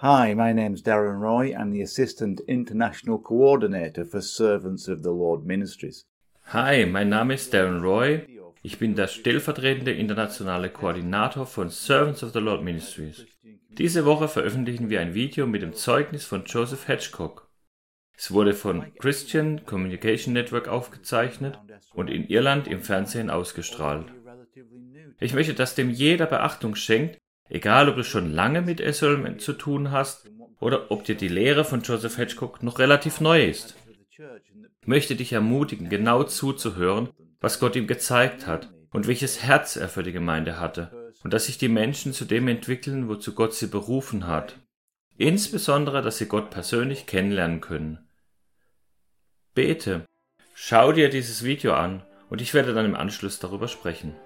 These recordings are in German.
Hi, my name's Darren Roy. I'm the Assistant International Coordinator for Servants of the Lord Ministries. Hi, mein Name ist Darren Roy. Ich bin der stellvertretende internationale Koordinator von Servants of the Lord Ministries. Diese Woche veröffentlichen wir ein Video mit dem Zeugnis von Joseph Hedgecock. Es wurde von Christian Communication Network aufgezeichnet und in Irland im Fernsehen ausgestrahlt. Ich möchte, dass dem jeder Beachtung schenkt, egal ob du schon lange mit SOLM zu tun hast oder ob dir die Lehre von Joseph Hedgecock noch relativ neu ist. Ich möchte dich ermutigen, genau zuzuhören, was Gott ihm gezeigt hat und welches Herz er für die Gemeinde hatte und dass sich die Menschen zu dem entwickeln, wozu Gott sie berufen hat. Insbesondere, dass sie Gott persönlich kennenlernen können. Bete, schau dir dieses Video an und ich werde dann im Anschluss darüber sprechen.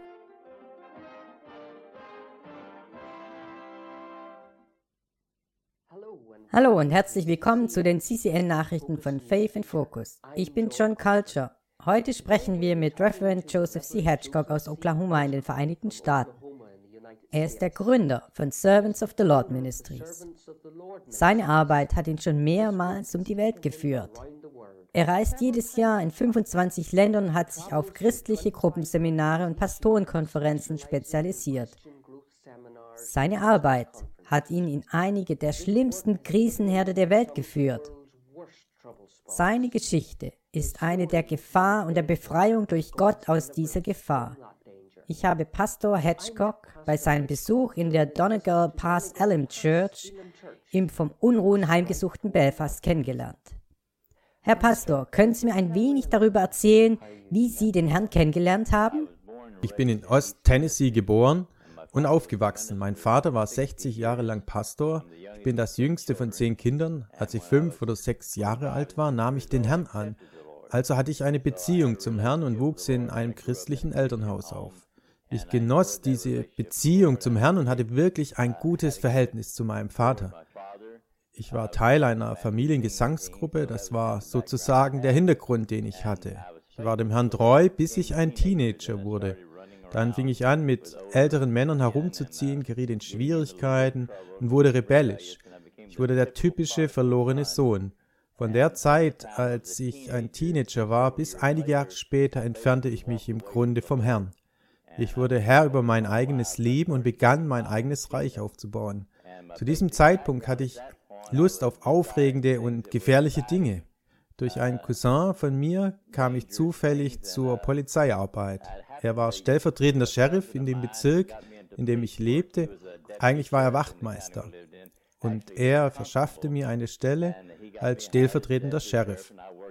Hallo und herzlich willkommen zu den CCN-Nachrichten von Faith in Focus. Ich bin John Culture. Heute sprechen wir mit Reverend Joseph C. Hedgecock aus Oklahoma in den Vereinigten Staaten. Er ist der Gründer von Servants of the Lord Ministries. Seine Arbeit hat ihn schon mehrmals um die Welt geführt. Er reist jedes Jahr in 25 Ländern und hat sich auf christliche Gruppenseminare und Pastorenkonferenzen spezialisiert. Seine Arbeit hat ihn in einige der schlimmsten Krisenherde der Welt geführt. Seine Geschichte ist eine der Gefahr und der Befreiung durch Gott aus dieser Gefahr. Ich habe Pastor Hedgecock bei seinem Besuch in der Donegal Pass Elim Church im vom Unruhen heimgesuchten Belfast kennengelernt. Herr Pastor, können Sie mir ein wenig darüber erzählen, wie Sie den Herrn kennengelernt haben? Ich bin in Ost-Tennessee geboren und aufgewachsen. Mein Vater war 60 Jahre lang Pastor. Ich bin das jüngste von 10 Kindern. Als ich 5 oder 6 Jahre alt war, nahm ich den Herrn an. Also hatte ich eine Beziehung zum Herrn und wuchs in einem christlichen Elternhaus auf. Ich genoss diese Beziehung zum Herrn und hatte wirklich ein gutes Verhältnis zu meinem Vater. Ich war Teil einer Familiengesangsgruppe. Das war sozusagen der Hintergrund, den ich hatte. Ich war dem Herrn treu, bis ich ein Teenager wurde. Dann fing ich an, mit älteren Männern herumzuziehen, geriet in Schwierigkeiten und wurde rebellisch. Ich wurde der typische verlorene Sohn. Von der Zeit, als ich ein Teenager war, bis einige Jahre später entfernte ich mich im Grunde vom Herrn. Ich wurde Herr über mein eigenes Leben und begann, mein eigenes Reich aufzubauen. Zu diesem Zeitpunkt hatte ich Lust auf aufregende und gefährliche Dinge. Durch einen Cousin von mir kam ich zufällig zur Polizeiarbeit. Er war stellvertretender Sheriff in dem Bezirk, in dem ich lebte. Eigentlich war er Wachtmeister. Und er verschaffte mir eine Stelle als stellvertretender Sheriff.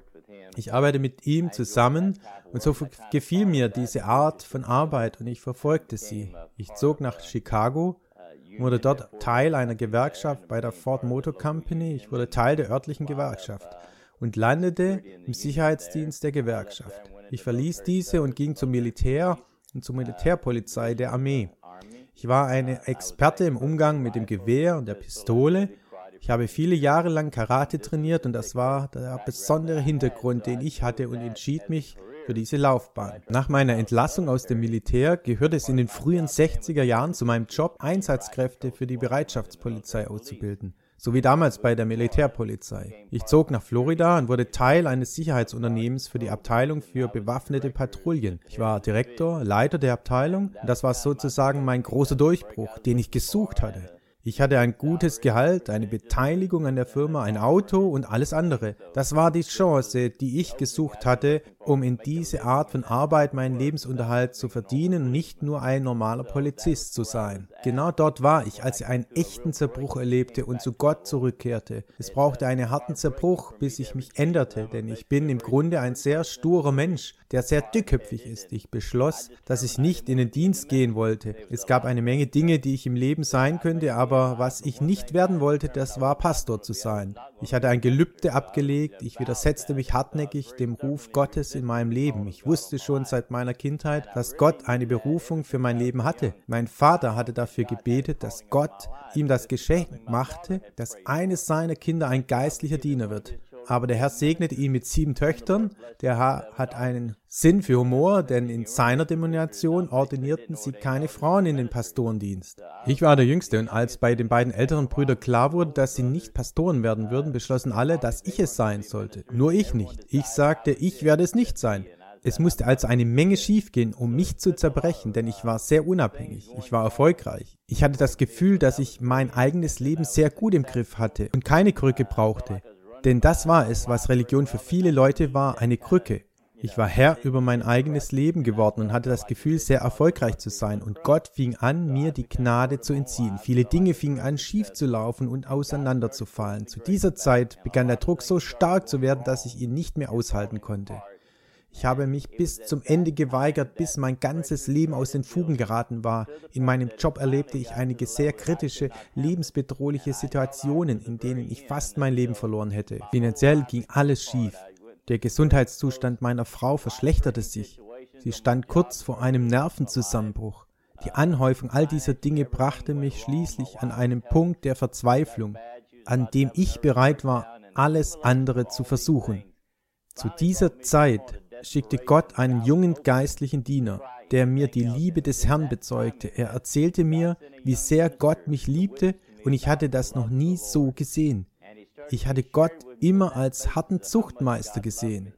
Ich arbeite mit ihm zusammen und so gefiel mir diese Art von Arbeit und ich verfolgte sie. Ich zog nach Chicago, wurde dort Teil einer Gewerkschaft bei der Ford Motor Company. Ich wurde Teil der örtlichen Gewerkschaft und landete im Sicherheitsdienst der Gewerkschaft. Ich verließ diese und ging zum Militär und zur Militärpolizei der Armee. Ich war eine Experte im Umgang mit dem Gewehr und der Pistole. Ich habe viele Jahre lang Karate trainiert und das war der besondere Hintergrund, den ich hatte und entschied mich für diese Laufbahn. Nach meiner Entlassung aus dem Militär gehörte es in den frühen 60er Jahren zu meinem Job, Einsatzkräfte für die Bereitschaftspolizei auszubilden. So wie damals bei der Militärpolizei. Ich zog nach Florida und wurde Teil eines Sicherheitsunternehmens für die Abteilung für bewaffnete Patrouillen. Ich war Direktor, Leiter der Abteilung und das war sozusagen mein großer Durchbruch, den ich gesucht hatte. Ich hatte ein gutes Gehalt, eine Beteiligung an der Firma, ein Auto und alles andere. Das war die Chance, die ich gesucht hatte, um in diese Art von Arbeit meinen Lebensunterhalt zu verdienen und nicht nur ein normaler Polizist zu sein. Genau dort war ich, als ich einen echten Zerbruch erlebte und zu Gott zurückkehrte. Es brauchte einen harten Zerbruch, bis ich mich änderte, denn ich bin im Grunde ein sehr sturer Mensch, der sehr dickköpfig ist. Ich beschloss, dass ich nicht in den Dienst gehen wollte. Es gab eine Menge Dinge, die ich im Leben sein könnte, aber was ich nicht werden wollte, das war Pastor zu sein. Ich hatte ein Gelübde abgelegt, ich widersetzte mich hartnäckig dem Ruf Gottes in meinem Leben. Ich wusste schon seit meiner Kindheit, dass Gott eine Berufung für mein Leben hatte. Mein Vater hatte dafür gebetet, dass Gott ihm das Geschenk machte, dass eines seiner Kinder ein geistlicher Diener wird. aber der Herr segnete ihn mit 7 Töchtern. Der Herr hat einen Sinn für Humor, denn in seiner Denomination ordinierten sie keine Frauen in den Pastorendienst. Ich war der Jüngste und als bei den beiden älteren Brüdern klar wurde, dass sie nicht Pastoren werden würden, beschlossen alle, dass ich es sein sollte. Nur ich nicht. Ich sagte, ich werde es nicht sein. Es musste also eine Menge schiefgehen, um mich zu zerbrechen, denn ich war sehr unabhängig. Ich war erfolgreich. Ich hatte das Gefühl, dass ich mein eigenes Leben sehr gut im Griff hatte und keine Krücke brauchte. Denn das war es, was Religion für viele Leute war, eine Krücke. Ich war Herr über mein eigenes Leben geworden und hatte das Gefühl, sehr erfolgreich zu sein. Und Gott fing an, mir die Gnade zu entziehen. Viele Dinge fingen an, schief zu laufen und auseinanderzufallen. Zu dieser Zeit begann der Druck so stark zu werden, dass ich ihn nicht mehr aushalten konnte. Ich habe mich bis zum Ende geweigert, bis mein ganzes Leben aus den Fugen geraten war. In meinem Job erlebte ich einige sehr kritische, lebensbedrohliche Situationen, in denen ich fast mein Leben verloren hätte. Finanziell ging alles schief. Der Gesundheitszustand meiner Frau verschlechterte sich. Sie stand kurz vor einem Nervenzusammenbruch. Die Anhäufung all dieser Dinge brachte mich schließlich an einen Punkt der Verzweiflung, an dem ich bereit war, alles andere zu versuchen. Zu dieser Zeit schickte Gott einen jungen geistlichen Diener, der mir die Liebe des Herrn bezeugte. Er erzählte mir, wie sehr Gott mich liebte, und ich hatte das noch nie so gesehen. Ich hatte Gott immer als harten Zuchtmeister gesehen.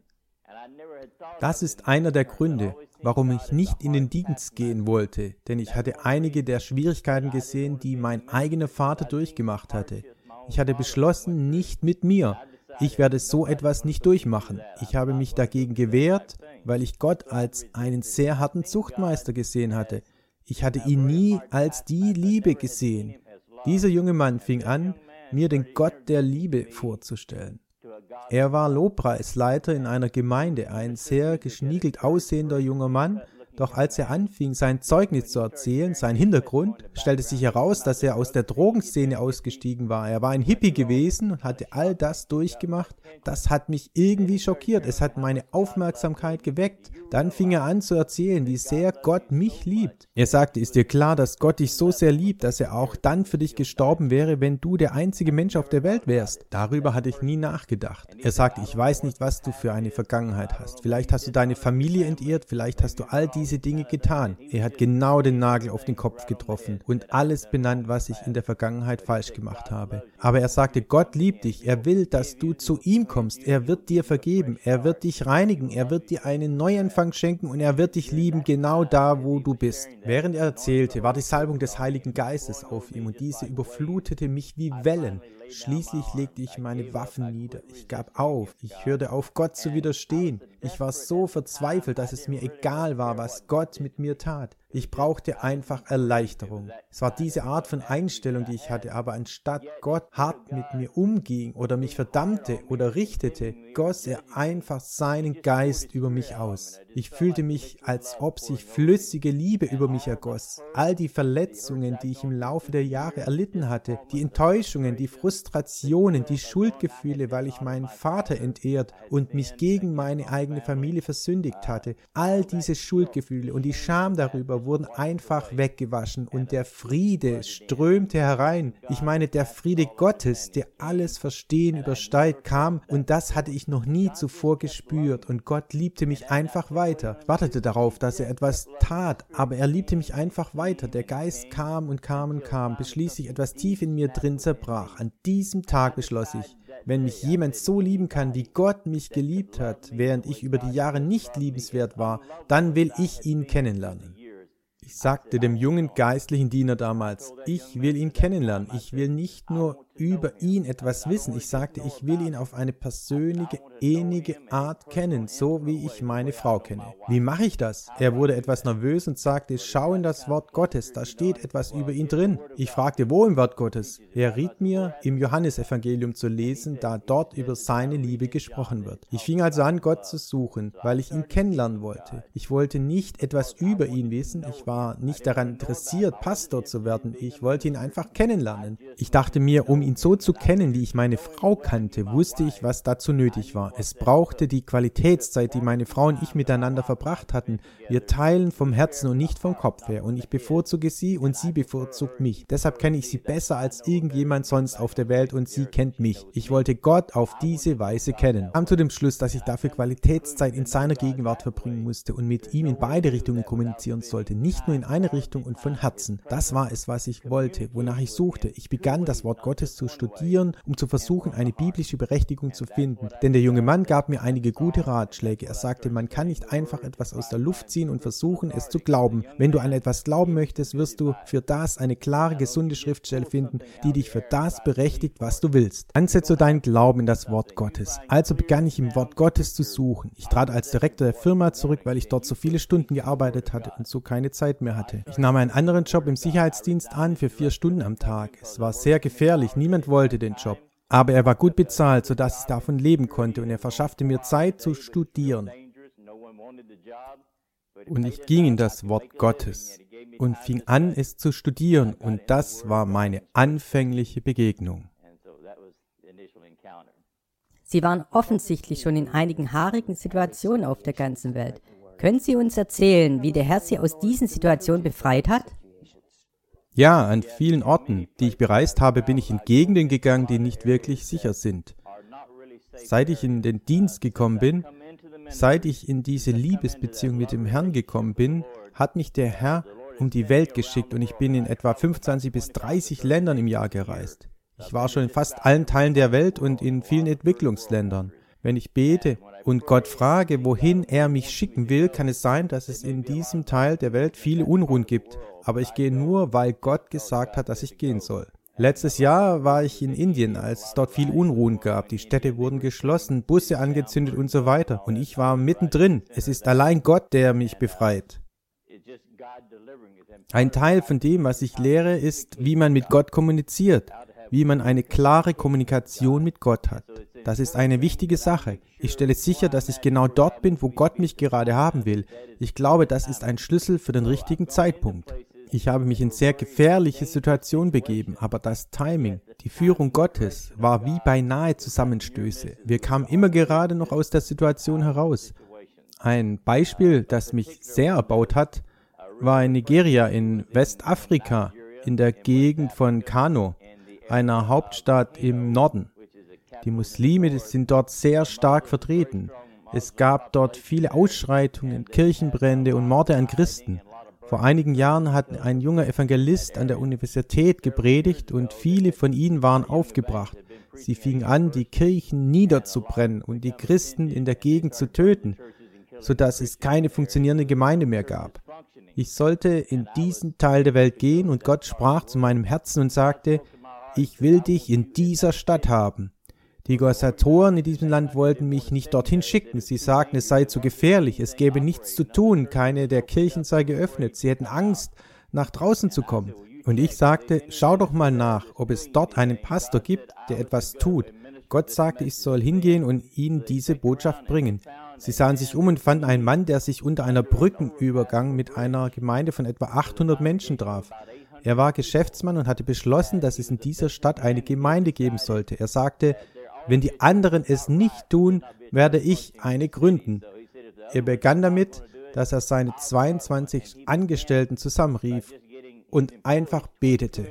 Das ist einer der Gründe, warum ich nicht in den Dienst gehen wollte, denn ich hatte einige der Schwierigkeiten gesehen, die mein eigener Vater durchgemacht hatte. Ich hatte beschlossen, nicht mit mir. Ich werde so etwas nicht durchmachen. Ich habe mich dagegen gewehrt, weil ich Gott als einen sehr harten Zuchtmeister gesehen hatte. Ich hatte ihn nie als die Liebe gesehen. Dieser junge Mann fing an, mir den Gott der Liebe vorzustellen. Er war Lobpreisleiter in einer Gemeinde, ein sehr geschniegelt aussehender junger Mann. Doch als er anfing, sein Zeugnis zu erzählen, sein Hintergrund, stellte sich heraus, dass er aus der Drogenszene ausgestiegen war. Er war ein Hippie gewesen und hatte all das durchgemacht. Das hat mich irgendwie schockiert. Es hat meine Aufmerksamkeit geweckt. Dann fing er an zu erzählen, wie sehr Gott mich liebt. Er sagte, ist dir klar, dass Gott dich so sehr liebt, dass er auch dann für dich gestorben wäre, wenn du der einzige Mensch auf der Welt wärst? Darüber hatte ich nie nachgedacht. Er sagte, ich weiß nicht, was du für eine Vergangenheit hast. Vielleicht hast du deine Familie entehrt, vielleicht hast du all diese Dinge getan. Er hat genau den Nagel auf den Kopf getroffen und alles benannt, was ich in der Vergangenheit falsch gemacht habe. Aber er sagte, Gott liebt dich. Er will, dass du zu ihm kommst. Er wird dir vergeben. Er wird dich reinigen. Er wird dir einen Neuanfang schenken und er wird dich lieben, genau da, wo du bist. Während er erzählte, war die Salbung des Heiligen Geistes auf ihm und diese überflutete mich wie Wellen. Schließlich legte ich meine Waffen nieder. Ich gab auf. Ich hörte auf, Gott zu widerstehen. Ich war so verzweifelt, dass es mir egal war, was Gott mit mir tat. Ich brauchte einfach Erleichterung. Es war diese Art von Einstellung, die ich hatte, aber anstatt Gott hart mit mir umging oder mich verdammte oder richtete, goss er einfach seinen Geist über mich aus. Ich fühlte mich, als ob sich flüssige Liebe über mich ergoss. All die Verletzungen, die ich im Laufe der Jahre erlitten hatte, die Enttäuschungen, die Frustrationen, die Schuldgefühle, weil ich meinen Vater entehrt und mich gegen meine eigene Familie versündigt hatte, all diese Schuldgefühle und die Scham darüber wurden einfach weggewaschen und der Friede strömte herein. Ich meine, der Friede Gottes, der alles Verstehen übersteigt, kam und das hatte ich noch nie zuvor gespürt und Gott liebte mich einfach weiter. Ich wartete darauf, dass er etwas tat, aber er liebte mich einfach weiter. Der Geist kam und kam und kam, bis schließlich etwas tief in mir drin zerbrach. An diesem Tag beschloss ich, wenn mich jemand so lieben kann, wie Gott mich geliebt hat, während ich über die Jahre nicht liebenswert war, dann will ich ihn kennenlernen. Ich sagte dem jungen geistlichen Diener damals, ich will ihn kennenlernen. Ich will nicht nur über ihn etwas wissen. Ich sagte, ich will ihn auf eine persönliche, innige Art kennen, so wie ich meine Frau kenne. Wie mache ich das? Er wurde etwas nervös und sagte, schau in das Wort Gottes, da steht etwas über ihn drin. Ich fragte, wo im Wort Gottes? Er riet mir, im Johannesevangelium zu lesen, da dort über seine Liebe gesprochen wird. Ich fing also an, Gott zu suchen, weil ich ihn kennenlernen wollte. Ich wollte nicht etwas über ihn wissen, ich war nicht daran interessiert, Pastor zu werden. Ich wollte ihn einfach kennenlernen. Ich dachte mir, um ihn so zu kennen, wie ich meine Frau kannte, wusste ich, was dazu nötig war. Es brauchte die Qualitätszeit, die meine Frau und ich miteinander verbracht hatten. Wir teilen vom Herzen und nicht vom Kopf her. Und ich bevorzuge sie und sie bevorzugt mich. Deshalb kenne ich sie besser als irgendjemand sonst auf der Welt und sie kennt mich. Ich wollte Gott auf diese Weise kennen. Ich kam zu dem Schluss, dass ich dafür Qualitätszeit in seiner Gegenwart verbringen musste und mit ihm in beide Richtungen kommunizieren sollte. Nicht nur in eine Richtung und von Herzen. Das war es, was ich wollte, wonach ich suchte. Ich begann, das Wort Gottes zu studieren, um zu versuchen, eine biblische Berechtigung zu finden. Denn der junge Mann gab mir einige gute Ratschläge. Er sagte, man kann nicht einfach etwas aus der Luft ziehen und versuchen, es zu glauben. Wenn du an etwas glauben möchtest, wirst du für das eine klare, gesunde Schriftstelle finden, die dich für das berechtigt, was du willst. Ansetze deinen Glauben in das Wort Gottes. Also begann ich im Wort Gottes zu suchen. Ich trat als Direktor der Firma zurück, weil ich dort so viele Stunden gearbeitet hatte und so keine Zeit mehr hatte. Ich nahm einen anderen Job im Sicherheitsdienst an für 4 Stunden am Tag. Es war sehr gefährlich, niemand wollte den Job. Aber er war gut bezahlt, sodass ich davon leben konnte und er verschaffte mir Zeit zu studieren. Und ich ging in das Wort Gottes und fing an, es zu studieren und das war meine anfängliche Begegnung. Sie waren offensichtlich schon in einigen haarigen Situationen auf der ganzen Welt. Können Sie uns erzählen, wie der Herr Sie aus diesen Situationen befreit hat? Ja, an vielen Orten, die ich bereist habe, bin ich in Gegenden gegangen, die nicht wirklich sicher sind. Seit ich in den Dienst gekommen bin, seit ich in diese Liebesbeziehung mit dem Herrn gekommen bin, hat mich der Herr um die Welt geschickt und ich bin in etwa 25 bis 30 Ländern im Jahr gereist. Ich war schon in fast allen Teilen der Welt und in vielen Entwicklungsländern. Wenn ich bete und Gott frage, wohin er mich schicken will, kann es sein, dass es in diesem Teil der Welt viele Unruhen gibt. Aber ich gehe nur, weil Gott gesagt hat, dass ich gehen soll. Letztes Jahr war ich in Indien, als es dort viel Unruhen gab. Die Städte wurden geschlossen, Busse angezündet und so weiter. Und ich war mittendrin. Es ist allein Gott, der mich befreit. Ein Teil von dem, was ich lehre, ist, wie man mit Gott kommuniziert, wie man eine klare Kommunikation mit Gott hat. Das ist eine wichtige Sache. Ich stelle sicher, dass ich genau dort bin, wo Gott mich gerade haben will. Ich glaube, das ist ein Schlüssel für den richtigen Zeitpunkt. Ich habe mich in sehr gefährliche Situationen begeben, aber das Timing, die Führung Gottes, war wie beinahe Zusammenstöße. Wir kamen immer gerade noch aus der Situation heraus. Ein Beispiel, das mich sehr erbaut hat, war in Nigeria in Westafrika, in der Gegend von Kano, einer Hauptstadt im Norden. Die Muslime sind dort sehr stark vertreten. Es gab dort viele Ausschreitungen, Kirchenbrände und Morde an Christen. Vor einigen Jahren hat ein junger Evangelist an der Universität gepredigt und viele von ihnen waren aufgebracht. Sie fingen an, die Kirchen niederzubrennen und die Christen in der Gegend zu töten, sodass es keine funktionierende Gemeinde mehr gab. Ich sollte in diesen Teil der Welt gehen und Gott sprach zu meinem Herzen und sagte, ich will dich in dieser Stadt haben. Die Organisatoren in diesem Land wollten mich nicht dorthin schicken. Sie sagten, es sei zu gefährlich, es gäbe nichts zu tun, keine der Kirchen sei geöffnet. Sie hätten Angst, nach draußen zu kommen. Und ich sagte, schau doch mal nach, ob es dort einen Pastor gibt, der etwas tut. Gott sagte, ich soll hingehen und ihnen diese Botschaft bringen. Sie sahen sich um und fanden einen Mann, der sich unter einer Brückenübergang mit einer Gemeinde von etwa 800 Menschen traf. Er war Geschäftsmann und hatte beschlossen, dass es in dieser Stadt eine Gemeinde geben sollte. Er sagte, wenn die anderen es nicht tun, werde ich eine gründen. Er begann damit, dass er seine 22 Angestellten zusammenrief und einfach betete.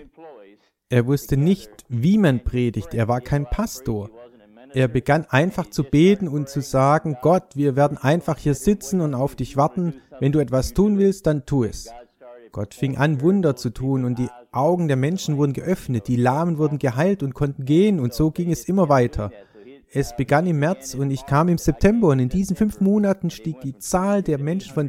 Er wusste nicht, wie man predigt. Er war kein Pastor. Er begann einfach zu beten und zu sagen, Gott, wir werden einfach hier sitzen und auf dich warten. Wenn du etwas tun willst, dann tu es. Gott fing an, Wunder zu tun und die Augen der Menschen wurden geöffnet, die Lahmen wurden geheilt und konnten gehen und so ging es immer weiter. Es begann im März und ich kam im September und in diesen 5 Monaten stieg die Zahl der Menschen von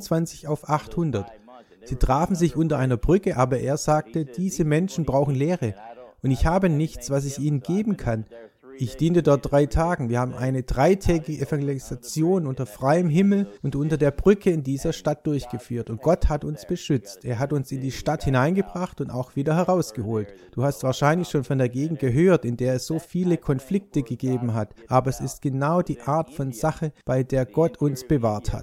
22 auf 800. Sie trafen sich unter einer Brücke, aber er sagte, diese Menschen brauchen Lehre und ich habe nichts, was ich ihnen geben kann. Ich diente dort 3 Tagen. Wir haben eine 3-tägige Evangelisation unter freiem Himmel und unter der Brücke in dieser Stadt durchgeführt. Und Gott hat uns beschützt. Er hat uns in die Stadt hineingebracht und auch wieder herausgeholt. Du hast wahrscheinlich schon von der Gegend gehört, in der es so viele Konflikte gegeben hat. Aber es ist genau die Art von Sache, bei der Gott uns bewahrt hat.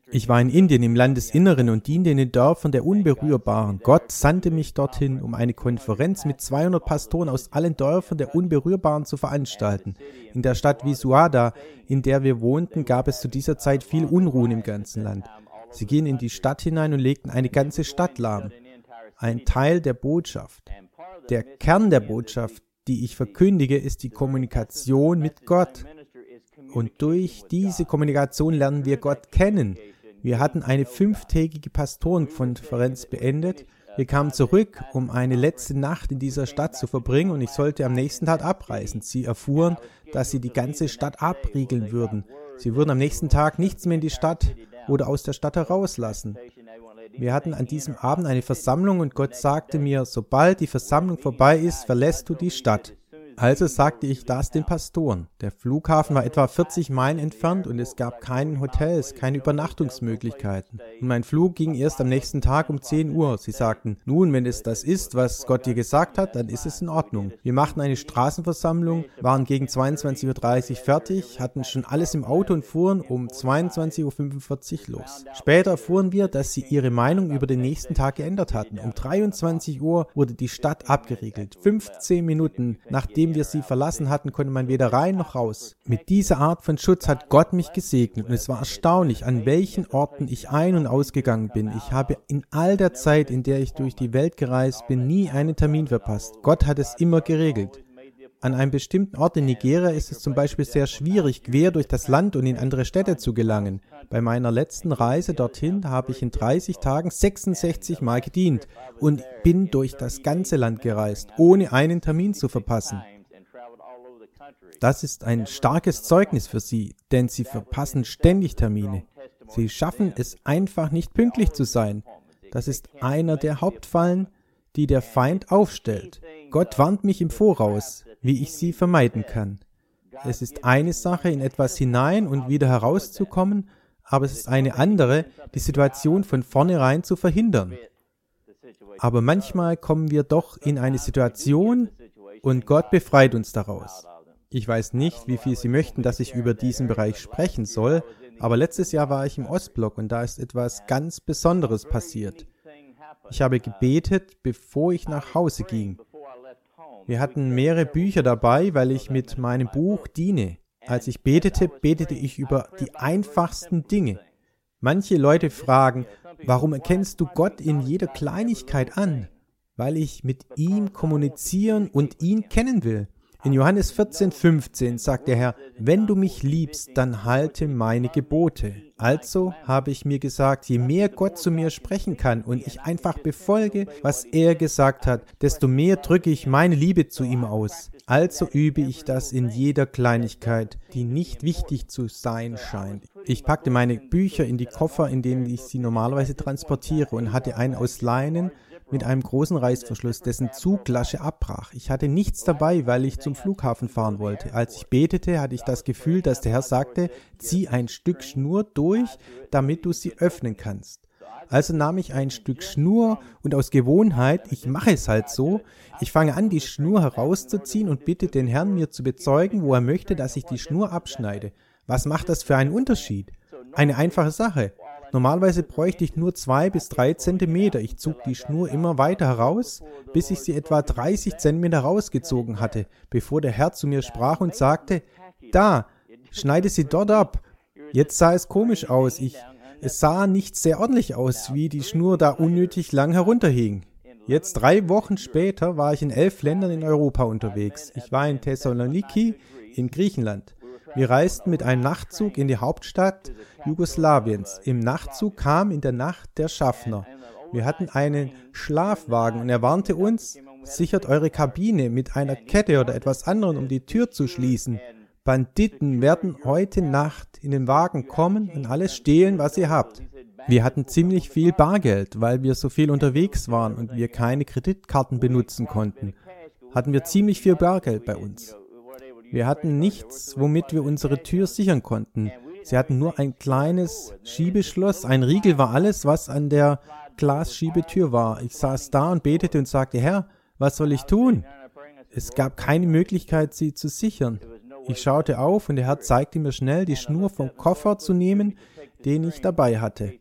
Ich war in Indien im Landesinneren und diente in den Dörfern der Unberührbaren. Gott sandte mich dorthin, um eine Konferenz mit 200 Pastoren aus allen Dörfern der Unberührbaren zu veranstalten. In der Stadt Visuada, in der wir wohnten, gab es zu dieser Zeit viel Unruhen im ganzen Land. Sie gingen in die Stadt hinein und legten eine ganze Stadt lahm. Ein Teil der Botschaft. Der Kern der Botschaft, die ich verkündige, ist die Kommunikation mit Gott. Und durch diese Kommunikation lernen wir Gott kennen. Wir hatten eine 5-tägige Pastorenkonferenz beendet. Wir kamen zurück, um eine letzte Nacht in dieser Stadt zu verbringen und ich sollte am nächsten Tag abreisen. Sie erfuhren, dass sie die ganze Stadt abriegeln würden. Sie würden am nächsten Tag nichts mehr in die Stadt oder aus der Stadt herauslassen. Wir hatten an diesem Abend eine Versammlung und Gott sagte mir, sobald die Versammlung vorbei ist, verlässt du die Stadt. Also sagte ich das den Pastoren. Der Flughafen war etwa 40 Meilen entfernt und es gab keine Hotels, keine Übernachtungsmöglichkeiten. Und mein Flug ging erst am nächsten Tag um 10 Uhr. Sie sagten, nun, wenn es das ist, was Gott dir gesagt hat, dann ist es in Ordnung. Wir machten eine Straßenversammlung, waren gegen 22:30 Uhr fertig, hatten schon alles im Auto und fuhren um 22:45 Uhr los. Später erfuhren wir, dass sie ihre Meinung über den nächsten Tag geändert hatten. Um 23 Uhr wurde die Stadt abgeriegelt. 15 Minuten nachdem wir sie verlassen hatten, konnte man weder rein noch raus. Mit dieser Art von Schutz hat Gott mich gesegnet und es war erstaunlich, an welchen Orten ich ein- und ausgegangen bin. Ich habe in all der Zeit, in der ich durch die Welt gereist bin, nie einen Termin verpasst. Gott hat es immer geregelt. An einem bestimmten Ort in Nigeria ist es zum Beispiel sehr schwierig, quer durch das Land und in andere Städte zu gelangen. Bei meiner letzten Reise dorthin habe ich in 30 Tagen 66 Mal gedient und bin durch das ganze Land gereist, ohne einen Termin zu verpassen. Das ist ein starkes Zeugnis für Sie, denn Sie verpassen ständig Termine. Sie schaffen es einfach nicht pünktlich zu sein. Das ist einer der Hauptfallen, die der Feind aufstellt. Gott warnt mich im Voraus, wie ich sie vermeiden kann. Es ist eine Sache, in etwas hinein und wieder herauszukommen, aber es ist eine andere, die Situation von vornherein zu verhindern. Aber manchmal kommen wir doch in eine Situation und Gott befreit uns daraus. Ich weiß nicht, wie viel Sie möchten, dass ich über diesen Bereich sprechen soll, aber letztes Jahr war ich im Ostblock und da ist etwas ganz Besonderes passiert. Ich habe gebetet, bevor ich nach Hause ging. Wir hatten mehrere Bücher dabei, weil ich mit meinem Buch diene. Als ich betete, betete ich über die einfachsten Dinge. Manche Leute fragen, warum erkennst du Gott in jeder Kleinigkeit an? Weil ich mit ihm kommunizieren und ihn kennen will. In Johannes 14,15 sagt der Herr, wenn du mich liebst, dann halte meine Gebote. Also habe ich mir gesagt, je mehr Gott zu mir sprechen kann und ich einfach befolge, was er gesagt hat, desto mehr drücke ich meine Liebe zu ihm aus. Also übe ich das in jeder Kleinigkeit, die nicht wichtig zu sein scheint. Ich packte meine Bücher in die Koffer, in denen ich sie normalerweise transportiere und hatte einen aus Leinen mit einem großen Reißverschluss, dessen Zuglasche abbrach. Ich hatte nichts dabei, weil ich zum Flughafen fahren wollte. Als ich betete, hatte ich das Gefühl, dass der Herr sagte, zieh ein Stück Schnur durch, damit du sie öffnen kannst. Also nahm ich ein Stück Schnur und aus Gewohnheit, ich mache es halt so, ich fange an, die Schnur herauszuziehen und bitte den Herrn, mir zu bezeugen, wo er möchte, dass ich die Schnur abschneide. Was macht das für einen Unterschied? Eine einfache Sache. Normalerweise bräuchte ich nur 2 bis 3 Zentimeter. Ich zog die Schnur immer weiter heraus, bis ich sie etwa 30 Zentimeter rausgezogen hatte, bevor der Herr zu mir sprach und sagte, da, schneide sie dort ab. Jetzt sah es komisch aus. Es sah nicht sehr ordentlich aus, wie die Schnur da unnötig lang herunterhing. Jetzt 3 Wochen später war ich in 11 Ländern in Europa unterwegs. Ich war in Thessaloniki in Griechenland. Wir reisten mit einem Nachtzug in die Hauptstadt Jugoslawiens. Im Nachtzug kam in der Nacht der Schaffner. Wir hatten einen Schlafwagen und er warnte uns, sichert eure Kabine mit einer Kette oder etwas anderem, um die Tür zu schließen. Banditen werden heute Nacht in den Wagen kommen und alles stehlen, was ihr habt. Wir hatten ziemlich viel Bargeld, weil wir so viel unterwegs waren und wir keine Kreditkarten benutzen konnten. Hatten wir ziemlich viel Bargeld bei uns. Wir hatten nichts, womit wir unsere Tür sichern konnten. Sie hatten nur ein kleines Schiebeschloss. Ein Riegel war alles, was an der Glasschiebetür war. Ich saß da und betete und sagte, Herr, was soll ich tun? Es gab keine Möglichkeit, sie zu sichern. Ich schaute auf und der Herr zeigte mir schnell, die Schnur vom Koffer zu nehmen. den ich dabei hatte.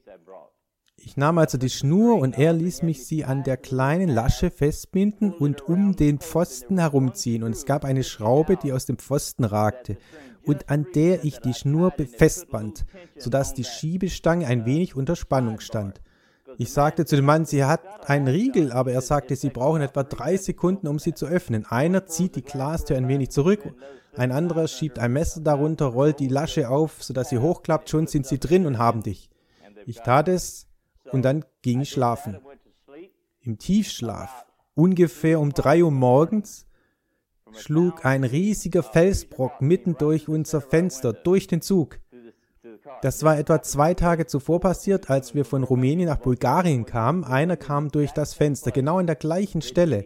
Ich nahm also die Schnur und er ließ mich sie an der kleinen Lasche festbinden und um den Pfosten herumziehen. Und es gab eine Schraube, die aus dem Pfosten ragte und an der ich die Schnur festband, sodass die Schiebestange ein wenig unter Spannung stand. Ich sagte zu dem Mann, sie hat einen Riegel, aber er sagte, sie brauchen etwa 3 Sekunden, um sie zu öffnen. Einer zieht die Glastür ein wenig zurück, ein anderer schiebt ein Messer darunter, rollt die Lasche auf, sodass sie hochklappt, schon sind sie drin und haben dich. Ich tat es und dann ging ich schlafen. Im Tiefschlaf, ungefähr um 3 Uhr morgens, schlug ein riesiger Felsbrocken mitten durch unser Fenster, durch den Zug. Das war etwa 2 Tage zuvor passiert, als wir von Rumänien nach Bulgarien kamen. Einer kam durch das Fenster, genau an der gleichen Stelle.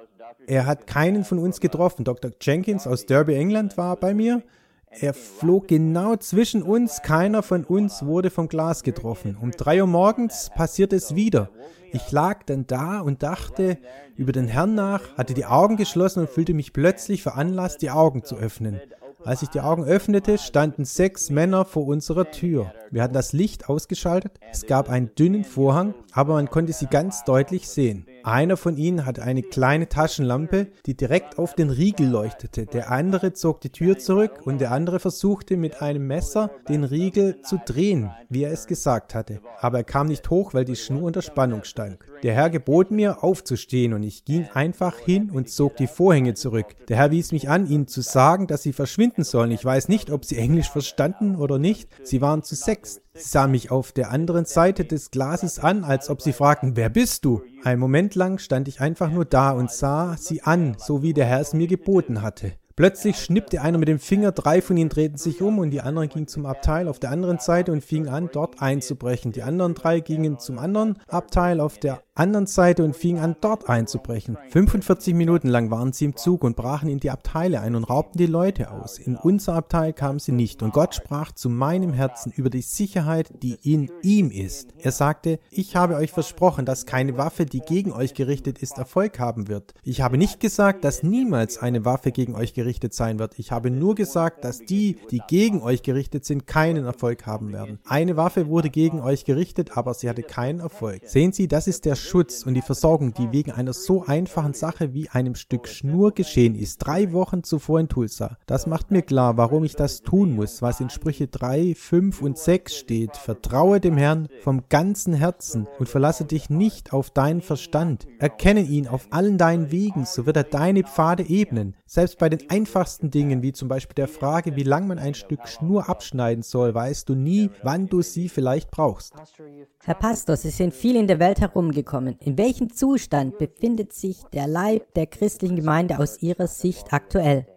Er hat keinen von uns getroffen. Dr. Jenkins aus Derby, England, war bei mir. Er flog genau zwischen uns. Keiner von uns wurde vom Glas getroffen. Um 3 Uhr morgens passierte es wieder. Ich lag dann da und dachte über den Herrn nach, hatte die Augen geschlossen und fühlte mich plötzlich veranlasst, die Augen zu öffnen. Als ich die Augen öffnete, standen 6 Männer vor unserer Tür. Wir hatten das Licht ausgeschaltet, es gab einen dünnen Vorhang, aber man konnte sie ganz deutlich sehen. Einer von ihnen hatte eine kleine Taschenlampe, die direkt auf den Riegel leuchtete. Der andere zog die Tür zurück und der andere versuchte mit einem Messer den Riegel zu drehen, wie er es gesagt hatte. Aber er kam nicht hoch, weil die Schnur unter Spannung stand. Der Herr gebot mir, aufzustehen und ich ging einfach hin und zog die Vorhänge zurück. Der Herr wies mich an, ihnen zu sagen, dass sie verschwinden sollen. Ich weiß nicht, ob sie Englisch verstanden oder nicht. Sie waren zu 6. Sie sahen mich auf der anderen Seite des Glases an, als ob sie fragten, wer bist du? Einen Moment lang stand ich einfach nur da und sah sie an, so wie der Herr es mir geboten hatte. Plötzlich schnippte einer mit dem Finger, 3 von ihnen drehten sich um und die anderen gingen zum Abteil auf der anderen Seite und fingen an, dort einzubrechen. Die anderen 3 gingen zum anderen Abteil auf der anderen Seite und fingen an, dort einzubrechen. 45 Minuten lang waren sie im Zug und brachen in die Abteile ein und raubten die Leute aus. In unser Abteil kamen sie nicht und Gott sprach zu meinem Herzen über die Sicherheit, die in ihm ist. Er sagte, ich habe euch versprochen, dass keine Waffe, die gegen euch gerichtet ist, Erfolg haben wird. Ich habe nicht gesagt, dass niemals eine Waffe gegen euch gerichtet sein wird. Ich habe nur gesagt, dass die gegen euch gerichtet sind, keinen Erfolg haben werden. Eine Waffe wurde gegen euch gerichtet, aber sie hatte keinen Erfolg. Sehen Sie, das ist der Schutz und die Versorgung, die wegen einer so einfachen Sache wie einem Stück Schnur geschehen ist, 3 Wochen zuvor in Tulsa. Das macht mir klar, warum ich das tun muss, was in Sprüche 3, 5 und 6 steht. Vertraue dem Herrn vom ganzen Herzen und verlasse dich nicht auf deinen Verstand. Erkenne ihn auf allen deinen Wegen, so wird er deine Pfade ebnen. Selbst bei den einfachsten Dingen, wie zum Beispiel der Frage, wie lang man ein Stück Schnur abschneiden soll, weißt du nie, wann du sie vielleicht brauchst. Herr Pastor, Sie sind viel in der Welt herumgekommen. In welchem Zustand befindet sich der Leib der christlichen Gemeinde aus Ihrer Sicht aktuell?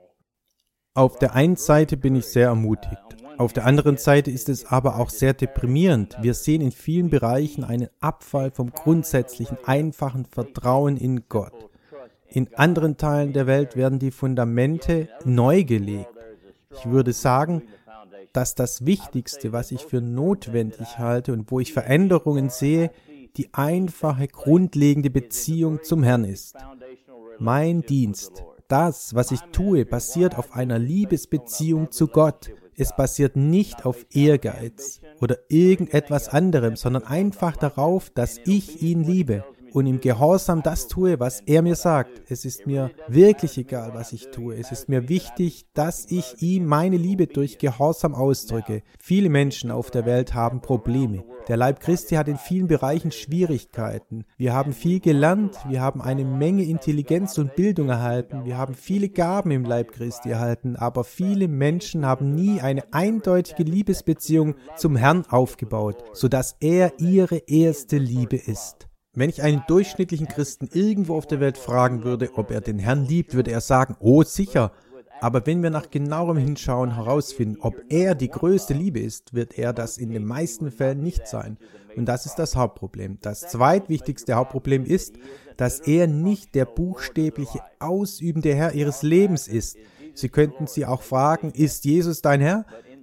Auf der einen Seite bin ich sehr ermutigt. Auf der anderen Seite ist es aber auch sehr deprimierend. Wir sehen in vielen Bereichen einen Abfall vom grundsätzlichen, einfachen Vertrauen in Gott. In anderen Teilen der Welt werden die Fundamente neu gelegt. Ich würde sagen, dass das Wichtigste, was ich für notwendig halte und wo ich Veränderungen sehe, die einfache, grundlegende Beziehung zum Herrn ist. Mein Dienst, das, was ich tue, basiert auf einer Liebesbeziehung zu Gott. Es basiert nicht auf Ehrgeiz oder irgendetwas anderem, sondern einfach darauf, dass ich ihn liebe und im Gehorsam das tue, was er mir sagt. Es ist mir wirklich egal, was ich tue. Es ist mir wichtig, dass ich ihm meine Liebe durch Gehorsam ausdrücke. Viele Menschen auf der Welt haben Probleme. Der Leib Christi hat in vielen Bereichen Schwierigkeiten. Wir haben viel gelernt, wir haben eine Menge Intelligenz und Bildung erhalten, wir haben viele Gaben im Leib Christi erhalten, aber viele Menschen haben nie eine eindeutige Liebesbeziehung zum Herrn aufgebaut, sodass er ihre erste Liebe ist. Wenn ich einen durchschnittlichen Christen irgendwo auf der Welt fragen würde, ob er den Herrn liebt, würde er sagen, oh sicher. Aber wenn wir nach genauerem Hinschauen herausfinden, ob er die größte Liebe ist, wird er das in den meisten Fällen nicht sein. Und das ist das Hauptproblem. Das zweitwichtigste Hauptproblem ist, dass er nicht der buchstäbliche ausübende Herr ihres Lebens ist. Sie könnten sie auch fragen, ist Jesus dein Herr?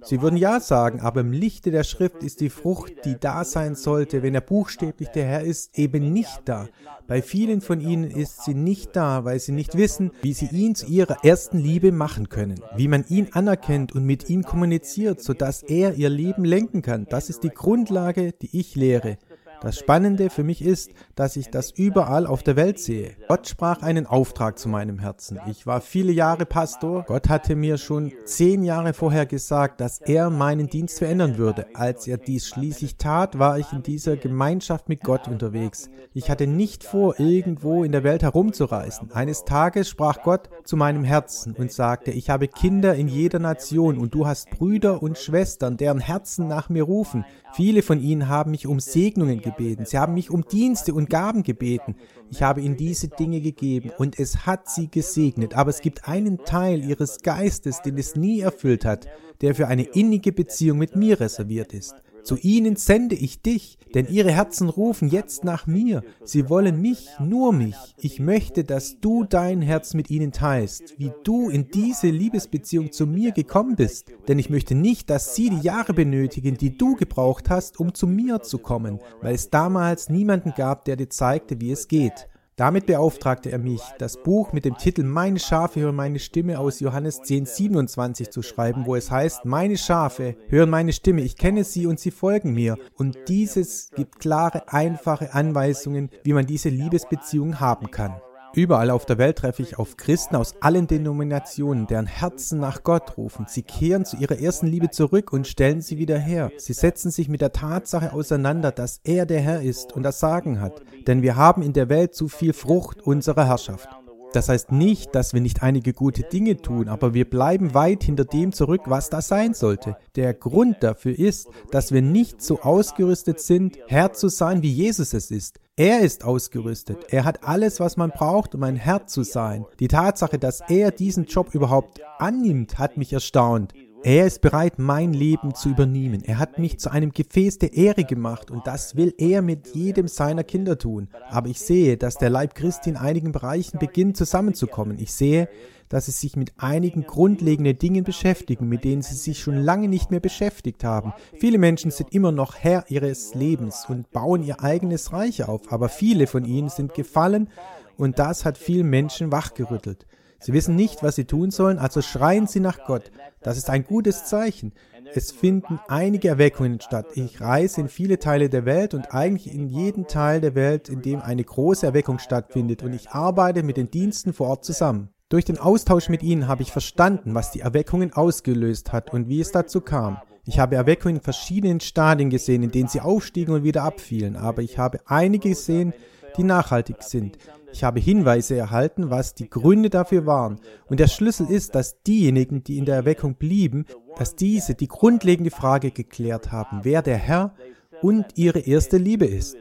Sie würden ja sagen, aber im Lichte der Schrift ist die Frucht, die da sein sollte, wenn er buchstäblich der Herr ist, eben nicht da. Bei vielen von ihnen ist sie nicht da, weil sie nicht wissen, wie sie ihn zu ihrer ersten Liebe machen können, wie man ihn anerkennt und mit ihm kommuniziert, sodass er ihr Leben lenken kann. Das ist die Grundlage, die ich lehre. Das Spannende für mich ist, dass ich das überall auf der Welt sehe. Gott sprach einen Auftrag zu meinem Herzen. Ich war viele Jahre Pastor. Gott hatte mir schon 10 Jahre vorher gesagt, dass er meinen Dienst verändern würde. Als er dies schließlich tat, war ich in dieser Gemeinschaft mit Gott unterwegs. Ich hatte nicht vor, irgendwo in der Welt herumzureisen. Eines Tages sprach Gott zu meinem Herzen und sagte, ich habe Kinder in jeder Nation und du hast Brüder und Schwestern, deren Herzen nach mir rufen. Viele von ihnen haben mich um Segnungen gebeten. Sie haben mich um Dienste und Gaben gebeten. Ich habe ihnen diese Dinge gegeben und es hat sie gesegnet. Aber es gibt einen Teil ihres Geistes, den es nie erfüllt hat, der für eine innige Beziehung mit mir reserviert ist. Zu ihnen sende ich dich, denn ihre Herzen rufen jetzt nach mir. Sie wollen mich, nur mich. Ich möchte, dass du dein Herz mit ihnen teilst, wie du in diese Liebesbeziehung zu mir gekommen bist. Denn ich möchte nicht, dass sie die Jahre benötigen, die du gebraucht hast, um zu mir zu kommen, weil es damals niemanden gab, der dir zeigte, wie es geht. Damit beauftragte er mich, das Buch mit dem Titel »Meine Schafe hören meine Stimme« aus Johannes 10,27 zu schreiben, wo es heißt, »Meine Schafe hören meine Stimme, ich kenne sie und sie folgen mir.« Und dieses gibt klare, einfache Anweisungen, wie man diese Liebesbeziehung haben kann. Überall auf der Welt treffe ich auf Christen aus allen Denominationen, deren Herzen nach Gott rufen. Sie kehren zu ihrer ersten Liebe zurück und stellen sie wieder her. Sie setzen sich mit der Tatsache auseinander, dass er der Herr ist und das Sagen hat. Denn wir haben in der Welt zu viel Frucht unserer Herrschaft. Das heißt nicht, dass wir nicht einige gute Dinge tun, aber wir bleiben weit hinter dem zurück, was da sein sollte. Der Grund dafür ist, dass wir nicht so ausgerüstet sind, Herr zu sein, wie Jesus es ist. Er ist ausgerüstet. Er hat alles, was man braucht, um ein Herr zu sein. Die Tatsache, dass er diesen Job überhaupt annimmt, hat mich erstaunt. Er ist bereit, mein Leben zu übernehmen. Er hat mich zu einem Gefäß der Ehre gemacht und das will er mit jedem seiner Kinder tun. Aber ich sehe, dass der Leib Christi in einigen Bereichen beginnt zusammenzukommen. Ich sehe, dass sie sich mit einigen grundlegenden Dingen beschäftigen, mit denen sie sich schon lange nicht mehr beschäftigt haben. Viele Menschen sind immer noch Herr ihres Lebens und bauen ihr eigenes Reich auf, aber viele von ihnen sind gefallen und das hat viele Menschen wachgerüttelt. Sie wissen nicht, was sie tun sollen, also schreien sie nach Gott. Das ist ein gutes Zeichen. Es finden einige Erweckungen statt. Ich reise in viele Teile der Welt und eigentlich in jeden Teil der Welt, in dem eine große Erweckung stattfindet und ich arbeite mit den Diensten vor Ort zusammen. Durch den Austausch mit ihnen habe ich verstanden, was die Erweckungen ausgelöst hat und wie es dazu kam. Ich habe Erweckungen in verschiedenen Stadien gesehen, in denen sie aufstiegen und wieder abfielen, aber ich habe einige gesehen, die nachhaltig sind. Ich habe Hinweise erhalten, was die Gründe dafür waren. Und der Schlüssel ist, dass diejenigen, die in der Erweckung blieben, dass diese die grundlegende Frage geklärt haben, wer der Herr und ihre erste Liebe ist.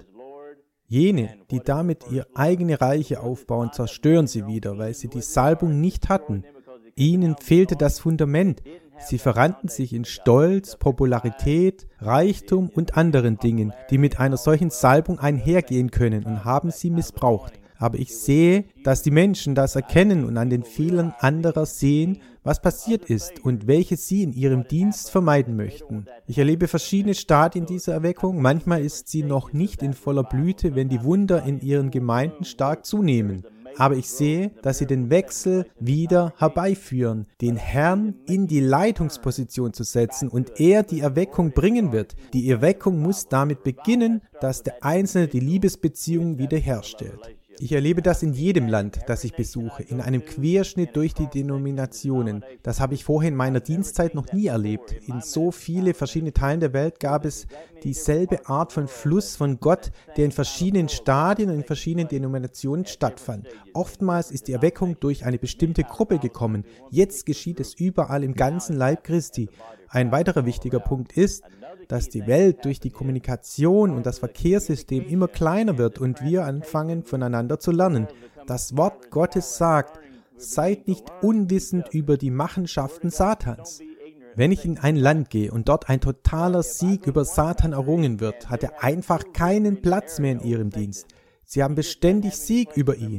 Jene, die damit ihr eigene Reiche aufbauen, zerstören sie wieder, weil sie die Salbung nicht hatten. Ihnen fehlte das Fundament. Sie verrannten sich in Stolz, Popularität, Reichtum und anderen Dingen, die mit einer solchen Salbung einhergehen können und haben sie missbraucht. Aber ich sehe, dass die Menschen das erkennen und an den Fehlern anderer sehen, was passiert ist und welche sie in ihrem Dienst vermeiden möchten. Ich erlebe verschiedene Stadien dieser Erweckung. Manchmal ist sie noch nicht in voller Blüte, wenn die Wunder in ihren Gemeinden stark zunehmen. Aber ich sehe, dass sie den Wechsel wieder herbeiführen, den Herrn in die Leitungsposition zu setzen und er die Erweckung bringen wird. Die Erweckung muss damit beginnen, dass der Einzelne die Liebesbeziehung wiederherstellt. Ich erlebe das in jedem Land, das ich besuche, in einem Querschnitt durch die Denominationen. Das habe ich vorher in meiner Dienstzeit noch nie erlebt. In so viele verschiedene Teilen der Welt gab es dieselbe Art von Fluss von Gott, der in verschiedenen Stadien und in verschiedenen Denominationen stattfand. Oftmals ist die Erweckung durch eine bestimmte Gruppe gekommen. Jetzt geschieht es überall im ganzen Leib Christi. Ein weiterer wichtiger Punkt ist, dass die Welt durch die Kommunikation und das Verkehrssystem immer kleiner wird und wir anfangen, voneinander zu lernen. Das Wort Gottes sagt, seid nicht unwissend über die Machenschaften Satans. Wenn ich in ein Land gehe und dort ein totaler Sieg über Satan errungen wird, hat er einfach keinen Platz mehr in ihrem Dienst. Sie haben beständig Sieg über ihn.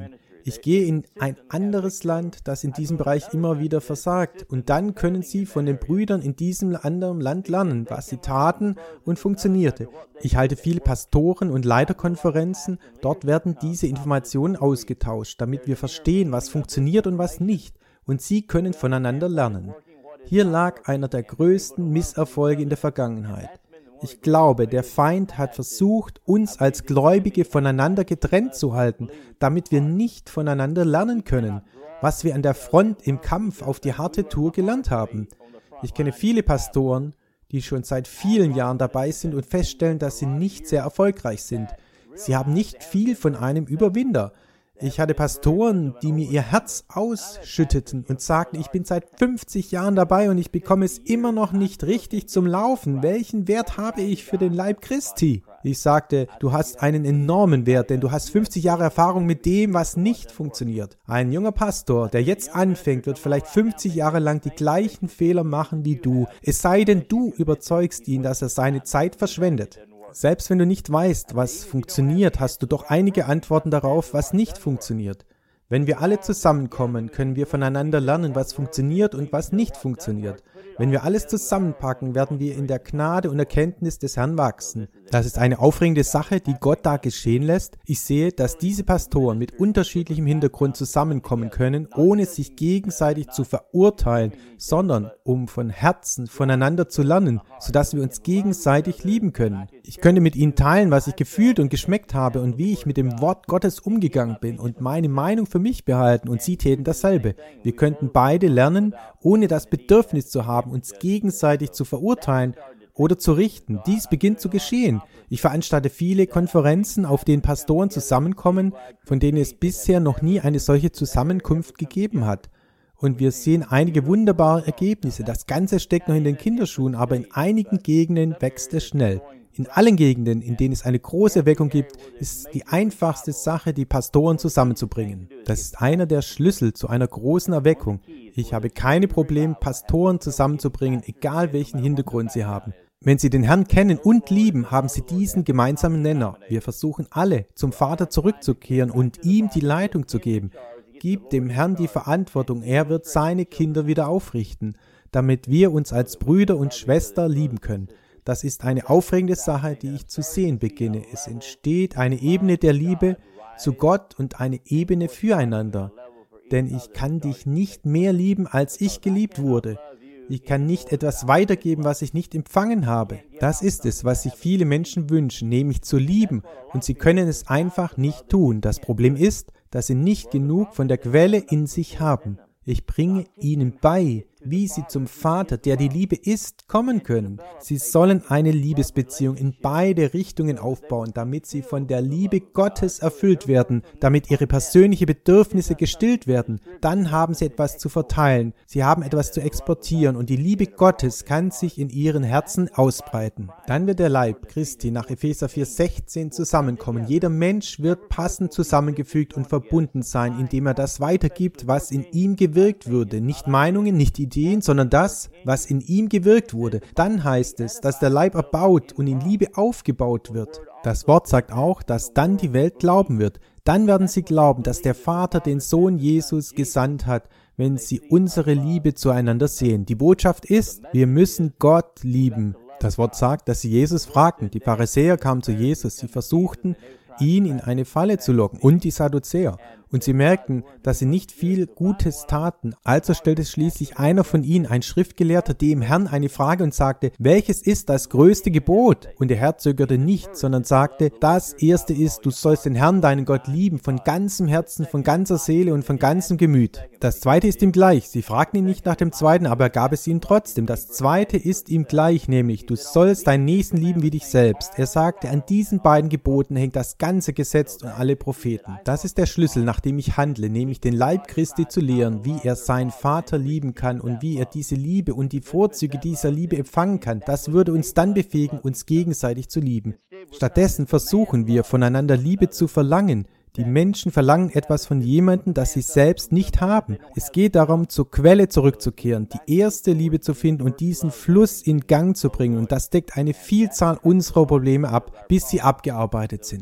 Ich gehe in ein anderes Land, das in diesem Bereich immer wieder versagt. Und dann können Sie von den Brüdern in diesem anderen Land lernen, was sie taten und funktionierte. Ich halte viele Pastoren- und Leiterkonferenzen. Dort werden diese Informationen ausgetauscht, damit wir verstehen, was funktioniert und was nicht. Und Sie können voneinander lernen. Hier lag einer der größten Misserfolge in der Vergangenheit. Ich glaube, der Feind hat versucht, uns als Gläubige voneinander getrennt zu halten, damit wir nicht voneinander lernen können, was wir an der Front im Kampf auf die harte Tour gelernt haben. Ich kenne viele Pastoren, die schon seit vielen Jahren dabei sind und feststellen, dass sie nicht sehr erfolgreich sind. Sie haben nicht viel von einem Überwinder. Ich hatte Pastoren, die mir ihr Herz ausschütteten und sagten, ich bin seit 50 Jahren dabei und ich bekomme es immer noch nicht richtig zum Laufen. Welchen Wert habe ich für den Leib Christi? Ich sagte, du hast einen enormen Wert, denn du hast 50 Jahre Erfahrung mit dem, was nicht funktioniert. Ein junger Pastor, der jetzt anfängt, wird vielleicht 50 Jahre lang die gleichen Fehler machen wie du, es sei denn, du überzeugst ihn, dass er seine Zeit verschwendet. Selbst wenn du nicht weißt, was funktioniert, hast du doch einige Antworten darauf, was nicht funktioniert. Wenn wir alle zusammenkommen, können wir voneinander lernen, was funktioniert und was nicht funktioniert. Wenn wir alles zusammenpacken, werden wir in der Gnade und Erkenntnis des Herrn wachsen. Das ist eine aufregende Sache, die Gott da geschehen lässt. Ich sehe, dass diese Pastoren mit unterschiedlichem Hintergrund zusammenkommen können, ohne sich gegenseitig zu verurteilen, sondern um von Herzen voneinander zu lernen, sodass wir uns gegenseitig lieben können. Ich könnte mit ihnen teilen, was ich gefühlt und geschmeckt habe und wie ich mit dem Wort Gottes umgegangen bin und meine Meinung für mich behalten und sie täten dasselbe. Wir könnten beide lernen, ohne das Bedürfnis zu haben, uns gegenseitig zu verurteilen oder zu richten. Dies beginnt zu geschehen. Ich veranstalte viele Konferenzen, auf denen Pastoren zusammenkommen, von denen es bisher noch nie eine solche Zusammenkunft gegeben hat. Und wir sehen einige wunderbare Ergebnisse. Das Ganze steckt noch in den Kinderschuhen, aber in einigen Gegenden wächst es schnell. In allen Gegenden, in denen es eine große Erweckung gibt, ist es die einfachste Sache, die Pastoren zusammenzubringen. Das ist einer der Schlüssel zu einer großen Erweckung. Ich habe keine Probleme, Pastoren zusammenzubringen, egal welchen Hintergrund sie haben. Wenn sie den Herrn kennen und lieben, haben sie diesen gemeinsamen Nenner. Wir versuchen alle, zum Vater zurückzukehren und ihm die Leitung zu geben. Gib dem Herrn die Verantwortung, er wird seine Kinder wieder aufrichten, damit wir uns als Brüder und Schwester lieben können. Das ist eine aufregende Sache, die ich zu sehen beginne. Es entsteht eine Ebene der Liebe zu Gott und eine Ebene füreinander. Denn ich kann dich nicht mehr lieben, als ich geliebt wurde. Ich kann nicht etwas weitergeben, was ich nicht empfangen habe. Das ist es, was sich viele Menschen wünschen, nämlich zu lieben. Und sie können es einfach nicht tun. Das Problem ist, dass sie nicht genug von der Quelle in sich haben. Ich bringe ihnen bei, wie sie zum Vater, der die Liebe ist, kommen können. Sie sollen eine Liebesbeziehung in beide Richtungen aufbauen, damit sie von der Liebe Gottes erfüllt werden, damit ihre persönlichen Bedürfnisse gestillt werden. Dann haben sie etwas zu verteilen, sie haben etwas zu exportieren und die Liebe Gottes kann sich in ihren Herzen ausbreiten. Dann wird der Leib Christi nach Epheser 4,16 zusammenkommen. Jeder Mensch wird passend zusammengefügt und verbunden sein, indem er das weitergibt, was in ihm gewirkt wurde. Nicht Meinungen, nicht Ideen, sondern das, was in ihm gewirkt wurde. Dann heißt es, dass der Leib erbaut und in Liebe aufgebaut wird. Das Wort sagt auch, dass dann die Welt glauben wird. Dann werden sie glauben, dass der Vater den Sohn Jesus gesandt hat, wenn sie unsere Liebe zueinander sehen. Die Botschaft ist, wir müssen Gott lieben. Das Wort sagt, dass sie Jesus fragten. Die Pharisäer kamen zu Jesus. Sie versuchten, ihn in eine Falle zu locken und die Sadduzäer. Und sie merkten, dass sie nicht viel Gutes taten. Also stellte schließlich einer von ihnen, ein Schriftgelehrter, dem Herrn eine Frage und sagte, welches ist das größte Gebot? Und der Herr zögerte nicht, sondern sagte, das erste ist, du sollst den Herrn, deinen Gott, lieben, von ganzem Herzen, von ganzer Seele und von ganzem Gemüt. Das zweite ist ihm gleich. Sie fragten ihn nicht nach dem zweiten, aber er gab es ihnen trotzdem. Das zweite ist ihm gleich, nämlich, du sollst deinen Nächsten lieben wie dich selbst. Er sagte, an diesen beiden Geboten hängt das ganze Gesetz und alle Propheten. Das ist der Schlüssel, nachdem ich handle, nämlich den Leib Christi zu lehren, wie er seinen Vater lieben kann und wie er diese Liebe und die Vorzüge dieser Liebe empfangen kann. Das würde uns dann befähigen, uns gegenseitig zu lieben. Stattdessen versuchen wir, voneinander Liebe zu verlangen. Die Menschen verlangen etwas von jemandem, das sie selbst nicht haben. Es geht darum, zur Quelle zurückzukehren, die erste Liebe zu finden und diesen Fluss in Gang zu bringen. Und das deckt eine Vielzahl unserer Probleme ab, bis sie abgearbeitet sind.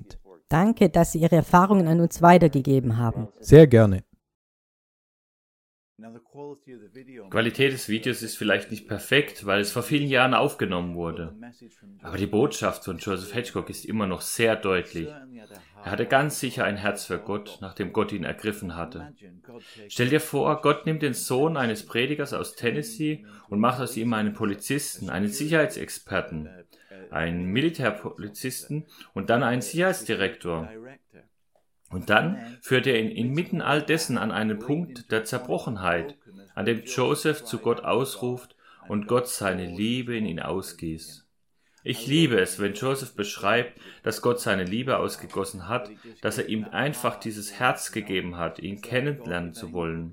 Danke, dass Sie Ihre Erfahrungen an uns weitergegeben haben. Sehr gerne. Die Qualität des Videos ist vielleicht nicht perfekt, weil es vor vielen Jahren aufgenommen wurde. Aber die Botschaft von Joseph Hedgecock ist immer noch sehr deutlich. Er hatte ganz sicher ein Herz für Gott, nachdem Gott ihn ergriffen hatte. Stell dir vor, Gott nimmt den Sohn eines Predigers aus Tennessee und macht aus ihm einen Polizisten, einen Sicherheitsexperten, einen Militärpolizisten und dann einen Sicherheitsdirektor. Und dann führt er ihn inmitten all dessen an einen Punkt der Zerbrochenheit, an dem Joseph zu Gott ausruft und Gott seine Liebe in ihn ausgießt. Ich liebe es, wenn Joseph beschreibt, dass Gott seine Liebe ausgegossen hat, dass er ihm einfach dieses Herz gegeben hat, ihn kennenlernen zu wollen.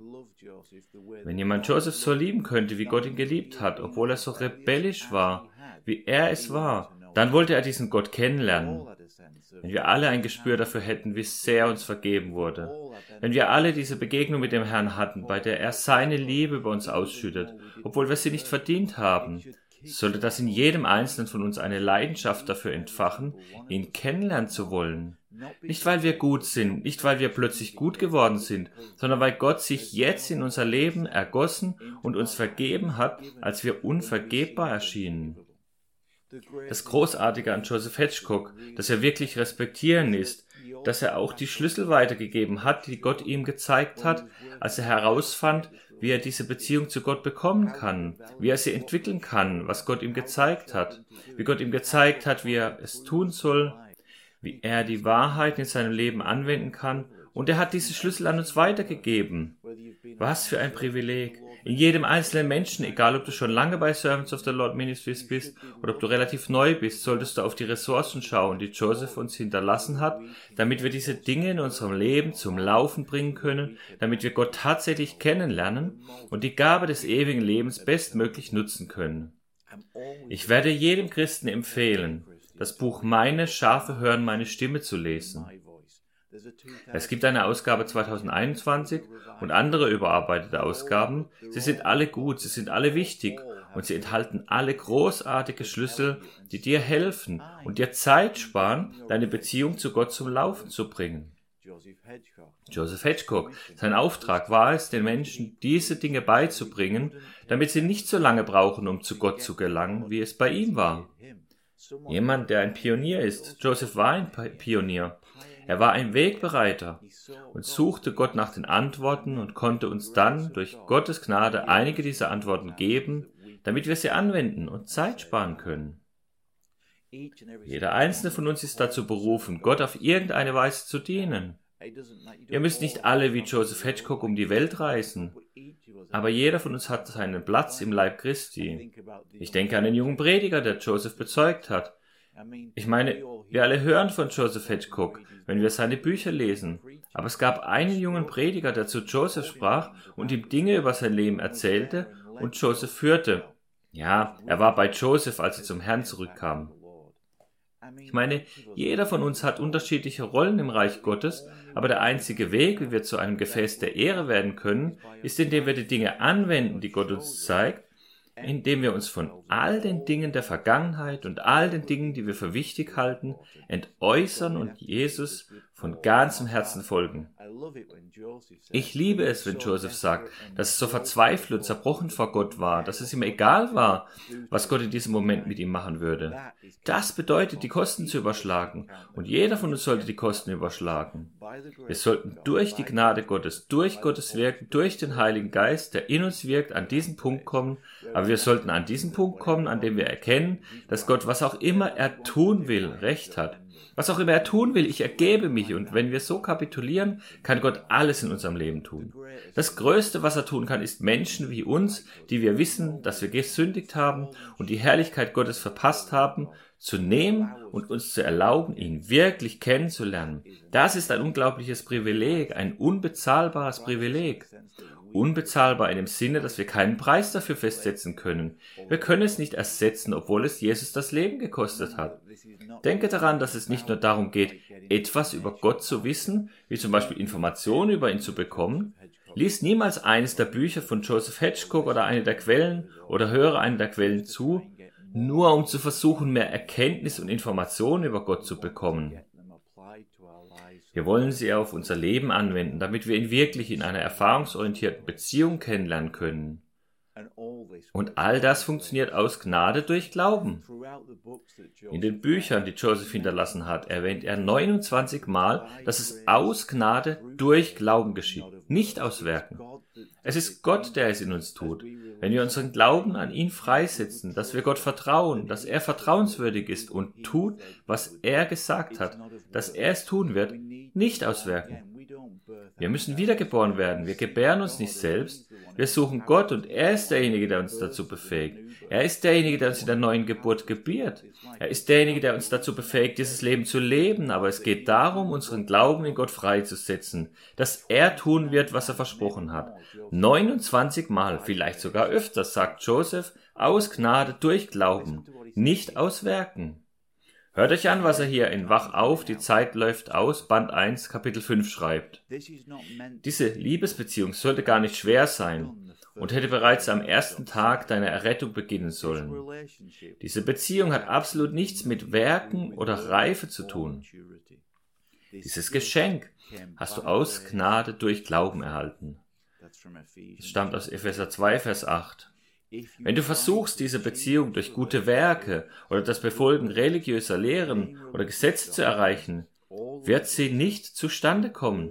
Wenn jemand Joseph so lieben könnte, wie Gott ihn geliebt hat, obwohl er so rebellisch war, wie er es war, dann wollte er diesen Gott kennenlernen. Wenn wir alle ein Gespür dafür hätten, wie sehr uns vergeben wurde, wenn wir alle diese Begegnung mit dem Herrn hatten, bei der er seine Liebe über uns ausschüttet, obwohl wir sie nicht verdient haben, sollte das in jedem Einzelnen von uns eine Leidenschaft dafür entfachen, ihn kennenlernen zu wollen. Nicht, weil wir gut sind, nicht, weil wir plötzlich gut geworden sind, sondern weil Gott sich jetzt in unser Leben ergossen und uns vergeben hat, als wir unvergebbar erschienen. Das Großartige an Joseph Hedgecock, das er wirklich respektieren ist, dass er auch die Schlüssel weitergegeben hat, die Gott ihm gezeigt hat, als er herausfand, wie er diese Beziehung zu Gott bekommen kann, wie er sie entwickeln kann, was Gott ihm gezeigt hat, wie Gott ihm gezeigt hat, wie er es tun soll, wie er die Wahrheit in seinem Leben anwenden kann, und er hat diese Schlüssel an uns weitergegeben. Was für ein Privileg! In jedem einzelnen Menschen, egal ob du schon lange bei Servants of the Lord Ministries bist oder ob du relativ neu bist, solltest du auf die Ressourcen schauen, die Joseph uns hinterlassen hat, damit wir diese Dinge in unserem Leben zum Laufen bringen können, damit wir Gott tatsächlich kennenlernen und die Gabe des ewigen Lebens bestmöglich nutzen können. Ich werde jedem Christen empfehlen, das Buch Meine Schafe hören meine Stimme zu lesen. Es gibt eine Ausgabe 2021 und andere überarbeitete Ausgaben. Sie sind alle gut, sie sind alle wichtig und sie enthalten alle großartige Schlüssel, die dir helfen und dir Zeit sparen, deine Beziehung zu Gott zum Laufen zu bringen. Joseph Hedgecock, sein Auftrag war es, den Menschen diese Dinge beizubringen, damit sie nicht so lange brauchen, um zu Gott zu gelangen, wie es bei ihm war. Jemand, der ein Pionier ist. Joseph war ein Pionier. Er war ein Wegbereiter und suchte Gott nach den Antworten und konnte uns dann durch Gottes Gnade einige dieser Antworten geben, damit wir sie anwenden und Zeit sparen können. Jeder einzelne von uns ist dazu berufen, Gott auf irgendeine Weise zu dienen. Ihr müsst nicht alle wie Joseph Hedgecock um die Welt reisen, aber jeder von uns hat seinen Platz im Leib Christi. Ich denke an den jungen Prediger, der Joseph bezeugt hat. Ich meine, wir alle hören von Joseph Hedgecock, wenn wir seine Bücher lesen. Aber es gab einen jungen Prediger, der zu Joseph sprach und ihm Dinge über sein Leben erzählte und Joseph führte. Ja, er war bei Joseph, als er zum Herrn zurückkam. Ich meine, jeder von uns hat unterschiedliche Rollen im Reich Gottes, aber der einzige Weg, wie wir zu einem Gefäß der Ehre werden können, ist, indem wir die Dinge anwenden, die Gott uns zeigt, indem wir uns von all den Dingen der Vergangenheit und all den Dingen, die wir für wichtig halten, entäußern und Jesus von ganzem Herzen folgen. Ich liebe es, wenn Joseph sagt, dass es so verzweifelt und zerbrochen vor Gott war, dass es ihm egal war, was Gott in diesem Moment mit ihm machen würde. Das bedeutet, die Kosten zu überschlagen, und jeder von uns sollte die Kosten überschlagen. Wir sollten durch die Gnade Gottes, durch Gottes Wirken, durch den Heiligen Geist, der in uns wirkt, an diesen Punkt kommen, aber wir sollten an diesen Punkt kommen, an dem wir erkennen, dass Gott, was auch immer er tun will, Recht hat. Was auch immer er tun will, ich ergebe mich, und wenn wir so kapitulieren, kann Gott alles in unserem Leben tun. Das Größte, was er tun kann, ist Menschen wie uns, die wir wissen, dass wir gesündigt haben und die Herrlichkeit Gottes verpasst haben, zu nehmen und uns zu erlauben, ihn wirklich kennenzulernen. Das ist ein unglaubliches Privileg, ein unbezahlbares Privileg. Unbezahlbar in dem Sinne, dass wir keinen Preis dafür festsetzen können. Wir können es nicht ersetzen, obwohl es Jesus das Leben gekostet hat. Denke daran, dass es nicht nur darum geht, etwas über Gott zu wissen, wie zum Beispiel Informationen über ihn zu bekommen. Lies niemals eines der Bücher von Joseph Hedgecock oder eine der Quellen oder höre eine der Quellen zu, nur um zu versuchen, mehr Erkenntnis und Informationen über Gott zu bekommen. Wir wollen sie auf unser Leben anwenden, damit wir ihn wirklich in einer erfahrungsorientierten Beziehung kennenlernen können. Und all das funktioniert aus Gnade durch Glauben. In den Büchern, die Joseph hinterlassen hat, erwähnt er 29 Mal, dass es aus Gnade durch Glauben geschieht, nicht aus Werken. Es ist Gott, der es in uns tut. Wenn wir unseren Glauben an ihn freisetzen, dass wir Gott vertrauen, dass er vertrauenswürdig ist und tut, was er gesagt hat, dass er es tun wird, nicht aus Werken. Wir müssen wiedergeboren werden. Wir gebären uns nicht selbst. Wir suchen Gott und er ist derjenige, der uns dazu befähigt. Er ist derjenige, der uns in der neuen Geburt gebiert. Er ist derjenige, der uns dazu befähigt, dieses Leben zu leben. Aber es geht darum, unseren Glauben in Gott freizusetzen, dass er tun wird, was er versprochen hat. 29 Mal, vielleicht sogar öfters, sagt Joseph, aus Gnade durch Glauben, nicht aus Werken. Hört euch an, was er hier in Wach auf, die Zeit läuft aus, Band 1, Kapitel 5 schreibt. Diese Liebesbeziehung sollte gar nicht schwer sein und hätte bereits am ersten Tag deiner Errettung beginnen sollen. Diese Beziehung hat absolut nichts mit Werken oder Reife zu tun. Dieses Geschenk hast du aus Gnade durch Glauben erhalten. Es stammt aus Epheser 2, Vers 8. Wenn du versuchst, diese Beziehung durch gute Werke oder das Befolgen religiöser Lehren oder Gesetze zu erreichen, wird sie nicht zustande kommen.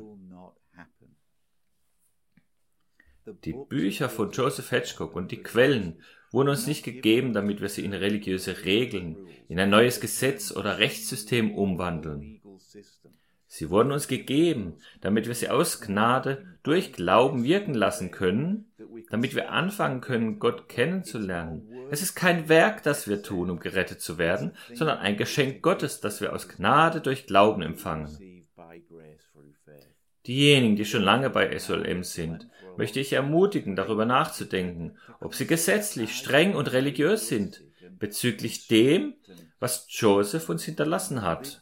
Die Bücher von Joseph Hedgecock und die Quellen wurden uns nicht gegeben, damit wir sie in religiöse Regeln, in ein neues Gesetz oder Rechtssystem umwandeln. Sie wurden uns gegeben, damit wir sie aus Gnade durch Glauben wirken lassen können, damit wir anfangen können, Gott kennenzulernen. Es ist kein Werk, das wir tun, um gerettet zu werden, sondern ein Geschenk Gottes, das wir aus Gnade durch Glauben empfangen. Diejenigen, die schon lange bei SOLM sind, möchte ich ermutigen, darüber nachzudenken, ob sie gesetzlich streng und religiös sind, bezüglich dem, was Joseph uns hinterlassen hat.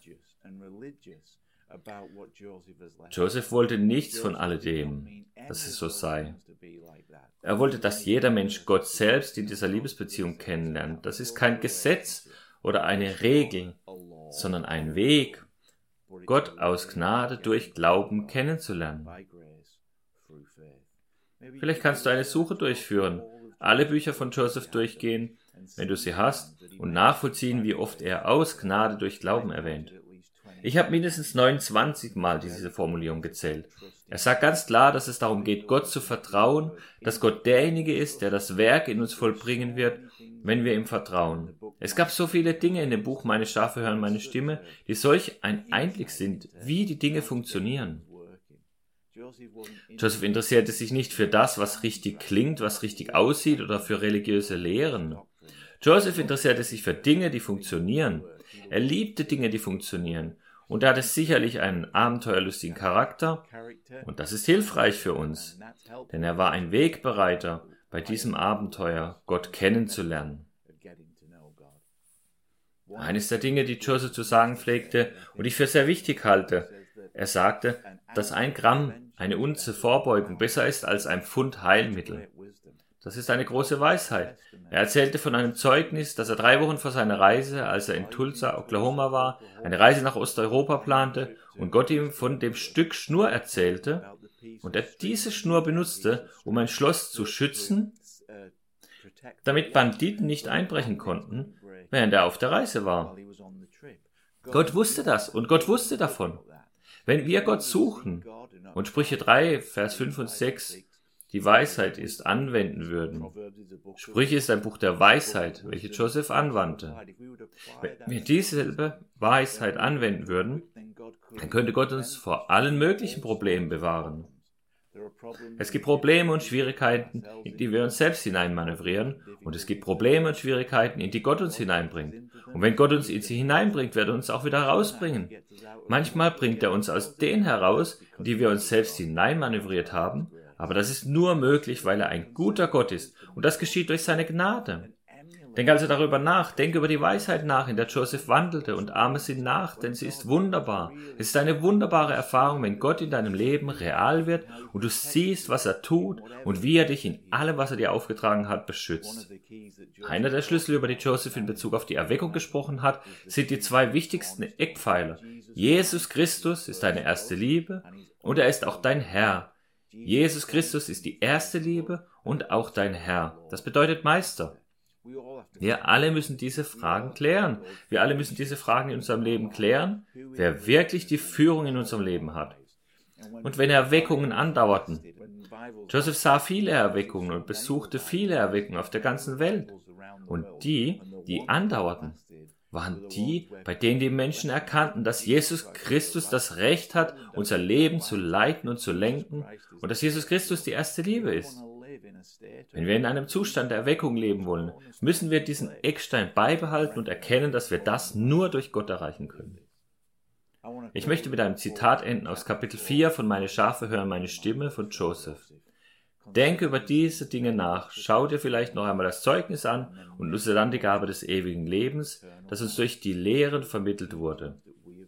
Joseph wollte nichts von alledem, dass es so sei. Er wollte, dass jeder Mensch Gott selbst in dieser Liebesbeziehung kennenlernt. Das ist kein Gesetz oder eine Regel, sondern ein Weg, Gott aus Gnade durch Glauben kennenzulernen. Vielleicht kannst du eine Suche durchführen, alle Bücher von Joseph durchgehen, wenn du sie hast, und nachvollziehen, wie oft er aus Gnade durch Glauben erwähnt. Ich habe mindestens 29 Mal diese Formulierung gezählt. Er sagt ganz klar, dass es darum geht, Gott zu vertrauen, dass Gott derjenige ist, der das Werk in uns vollbringen wird, wenn wir ihm vertrauen. Es gab so viele Dinge in dem Buch Meine Schafe hören meine Stimme, die solch ein Einblick sind, wie die Dinge funktionieren. Joseph interessierte sich nicht für das, was richtig klingt, was richtig aussieht oder für religiöse Lehren. Joseph interessierte sich für Dinge, die funktionieren. Er liebte Dinge, die funktionieren. Und er hatte sicherlich einen abenteuerlustigen Charakter. Und das ist hilfreich für uns. Denn er war ein Wegbereiter bei diesem Abenteuer, Gott kennenzulernen. Eines der Dinge, die Joseph zu sagen pflegte und ich für sehr wichtig halte, er sagte, dass 1 Gramm, eine Unze Vorbeugung besser ist als ein Pfund Heilmittel. Das ist eine große Weisheit. Er erzählte von einem Zeugnis, dass er 3 Wochen vor seiner Reise, als er in Tulsa, Oklahoma war, eine Reise nach Osteuropa plante und Gott ihm von dem Stück Schnur erzählte und er diese Schnur benutzte, um ein Schloss zu schützen, damit Banditen nicht einbrechen konnten, während er auf der Reise war. Gott wusste das und Gott wusste davon. Wenn wir Gott suchen und Sprüche 3, Vers 5 und 6 die Weisheit ist, anwenden würden. Sprüche ist ein Buch der Weisheit, welche Joseph anwandte. Wenn wir dieselbe Weisheit anwenden würden, dann könnte Gott uns vor allen möglichen Problemen bewahren. Es gibt Probleme und Schwierigkeiten, in die wir uns selbst hineinmanövrieren, und es gibt Probleme und Schwierigkeiten, in die Gott uns hineinbringt. Und wenn Gott uns in sie hineinbringt, wird er uns auch wieder herausbringen. Manchmal bringt er uns aus denen heraus, in die wir uns selbst hineinmanövriert haben, aber das ist nur möglich, weil er ein guter Gott ist. Und das geschieht durch seine Gnade. Denk also darüber nach. Denk über die Weisheit nach, in der Joseph wandelte, und ahme sie nach, denn sie ist wunderbar. Es ist eine wunderbare Erfahrung, wenn Gott in deinem Leben real wird und du siehst, was er tut und wie er dich in allem, was er dir aufgetragen hat, beschützt. Einer der Schlüssel, über die Joseph in Bezug auf die Erweckung gesprochen hat, sind die 2 wichtigsten Eckpfeiler. Jesus Christus ist deine erste Liebe und er ist auch dein Herr. Jesus Christus ist die erste Liebe und auch dein Herr. Das bedeutet Meister. Wir alle müssen diese Fragen klären. Wir alle müssen diese Fragen in unserem Leben klären, wer wirklich die Führung in unserem Leben hat. Und wenn Erweckungen andauerten, Joseph sah viele Erweckungen und besuchte viele Erweckungen auf der ganzen Welt. Und die andauerten, waren die, bei denen die Menschen erkannten, dass Jesus Christus das Recht hat, unser Leben zu leiten und zu lenken und dass Jesus Christus die erste Liebe ist. Wenn wir in einem Zustand der Erweckung leben wollen, müssen wir diesen Eckstein beibehalten und erkennen, dass wir das nur durch Gott erreichen können. Ich möchte mit einem Zitat enden aus Kapitel 4 von Meine Schafe hören meine Stimme von Joseph. Denke über diese Dinge nach, schau dir vielleicht noch einmal das Zeugnis an und nutze dann die Gabe des ewigen Lebens, das uns durch die Lehren vermittelt wurde.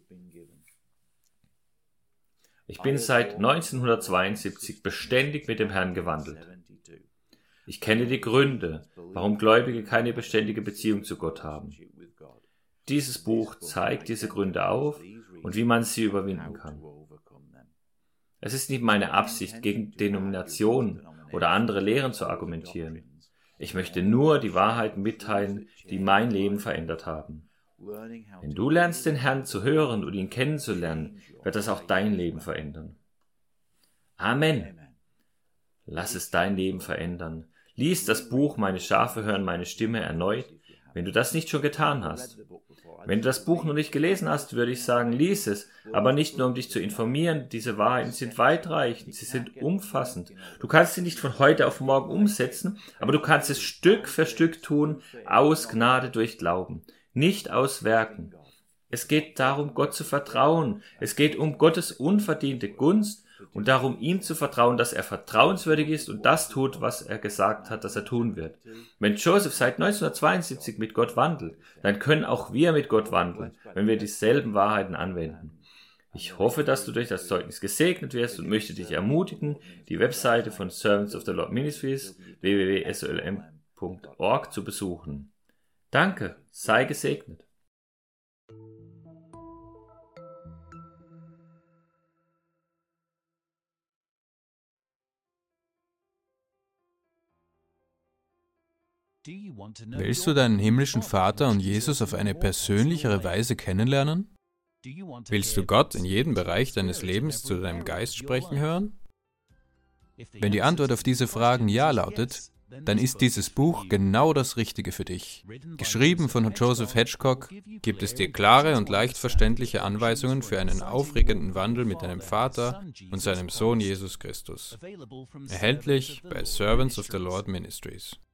Ich bin seit 1972 beständig mit dem Herrn gewandelt. Ich kenne die Gründe, warum Gläubige keine beständige Beziehung zu Gott haben. Dieses Buch zeigt diese Gründe auf und wie man sie überwinden kann. Es ist nicht meine Absicht, gegen Denominationen oder andere Lehren zu argumentieren. Ich möchte nur die Wahrheiten mitteilen, die mein Leben verändert haben. Wenn du lernst, den Herrn zu hören und ihn kennenzulernen, wird das auch dein Leben verändern. Amen. Lass es dein Leben verändern. Lies das Buch Meine Schafe hören meine Stimme erneut, wenn du das nicht schon getan hast. Wenn du das Buch noch nicht gelesen hast, würde ich sagen, lies es, aber nicht nur um dich zu informieren. Diese Wahrheiten sind weitreichend, sie sind umfassend. Du kannst sie nicht von heute auf morgen umsetzen, aber du kannst es Stück für Stück tun, aus Gnade durch Glauben, nicht aus Werken. Es geht darum, Gott zu vertrauen. Es geht um Gottes unverdiente Gunst und darum, ihm zu vertrauen, dass er vertrauenswürdig ist und das tut, was er gesagt hat, dass er tun wird. Wenn Joseph seit 1972 mit Gott wandelt, dann können auch wir mit Gott wandeln, wenn wir dieselben Wahrheiten anwenden. Ich hoffe, dass du durch das Zeugnis gesegnet wirst und möchte dich ermutigen, die Webseite von Servants of the Lord Ministries, www.solm.org, zu besuchen. Danke, sei gesegnet. Willst du deinen himmlischen Vater und Jesus auf eine persönlichere Weise kennenlernen? Willst du Gott in jedem Bereich deines Lebens zu deinem Geist sprechen hören? Wenn die Antwort auf diese Fragen Ja lautet, dann ist dieses Buch genau das Richtige für dich. Geschrieben von Joseph Hedgecock gibt es dir klare und leicht verständliche Anweisungen für einen aufregenden Wandel mit deinem Vater und seinem Sohn Jesus Christus. Erhältlich bei Servants of the Lord Ministries.